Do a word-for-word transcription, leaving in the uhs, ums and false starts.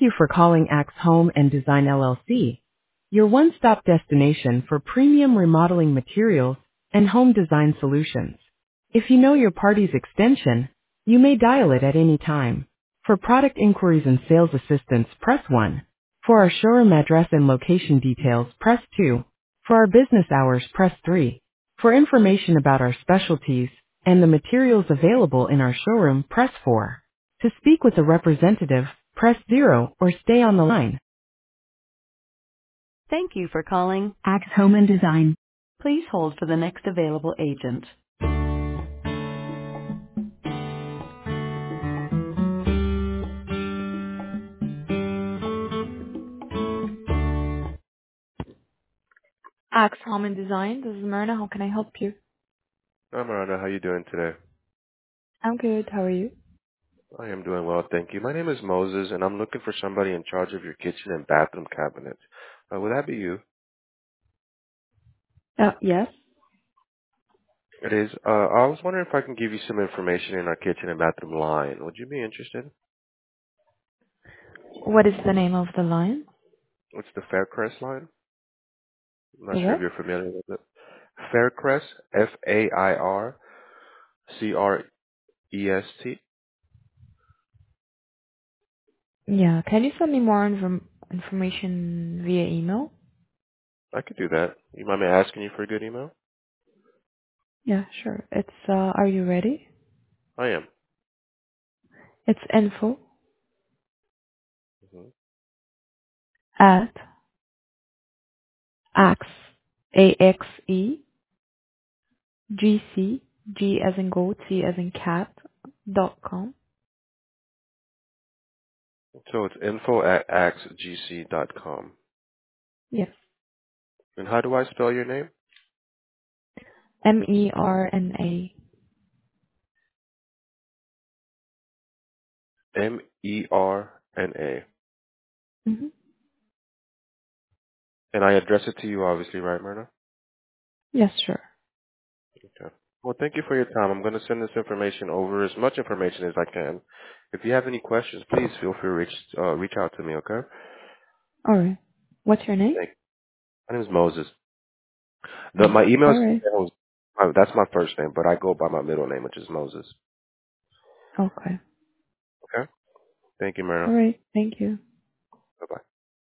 you for calling Axe Home and Design L L C, your one-stop destination for premium remodeling materials and home design solutions. If you know your party's extension, you may dial it at any time. For product inquiries and sales assistance, press one. For our showroom address and location details, press two. For our business hours, press three. For information about our specialties and the materials available in our showroom, press four. To speak with a representative, press zero or stay on the line. Thank you for calling Axe Home and Design. Please hold for the next available agent. Axe Home and Design, this is Myrna. How can I help you? Hi, Miranda. How you doing today? I'm good. How are you? I am doing well, thank you. My name is Moses, and I'm looking for somebody in charge of your kitchen and bathroom cabinets. Uh, would that be you? Uh, yes. It is. Uh, I was wondering if I can give you some information in our kitchen and bathroom line. Would you be interested? What is the name of the line? It's the Faircrest line. I'm not The sure if what? you're familiar with it. Faircrest, F A I R C R E S T. Yeah. Can you send me more inform- information via email? I could do that. You mind me asking you for a good email? Yeah, sure. It's, uh, are you ready? I am. It's info hmm at axe, A X E, G C, G as in goat, C as in cat, dot com. So it's info at axgc dot com. Yes. And how do I spell your name? M E R N A. M E R N A. Mm-hmm. And I address it to you, obviously, right, Myrna? Yes, sure. Okay. Well, thank you for your time. I'm going to send this information over, as much information as I can. If you have any questions, please feel free to reach, uh, reach out to me, okay? All right. What's your name? Thank My name is Moses. The, Moses. my email All is, right. uh, that's my first name, but I go by my middle name, which is Moses. Okay. Okay? Thank you, Myrna. All right. Thank you.